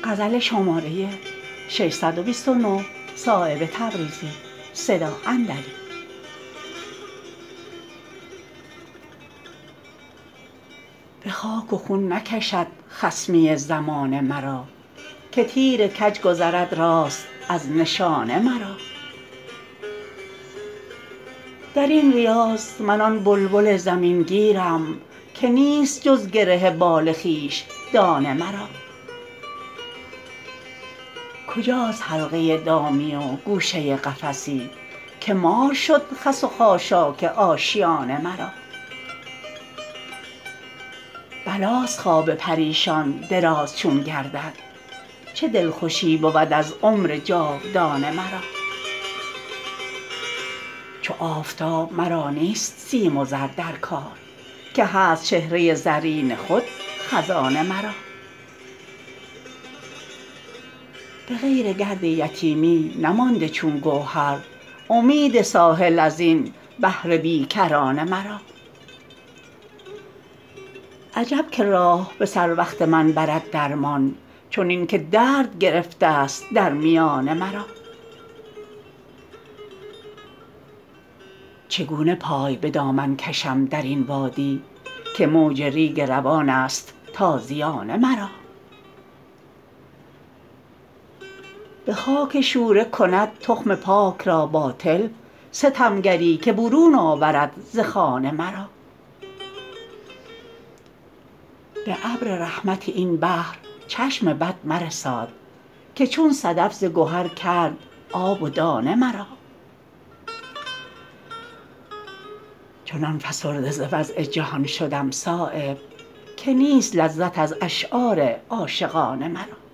به خاک و خون نکشد خصمی زمانه مرا که تیر کج گذرد راست از نشانه مرا درین ریاض من آن بلبل زمین گیرم که نیست جز گره بال خویش دانه مرا کجاست حلقه دامی و گوشه قفسی که مار شد خس و خاشاک آشیانه مرا بلاست خواب پریشان دراز چون گردد چه دلخوشی بود از عمر جاودانه مرا چو آفتاب مرا نیست سیم و زر در کار که هست چهره زرین خود خزانه مرا به غیر گرد یتیمی نمانده چون گوهر امید ساحل ازین بحر بیکرانه مرا عجب که راه به سر وقت من برد درمان چنین که درد گرفته است در میانه مرا چگونه پای به دامن کشم درین وادی که موج ریگ روان است تازیانه مرا به خاک شوره کند تخم پاک را باطل ستمگری که برون آورد ز خانه مرا به ابر رحمت این بحر چشم بد مرساد که چون صدف ز گهر کرد آب و دانه مرا چنان فسرده ز وضع جهان شدم صایب که نیست لذت از اشعار عاشقانه مرا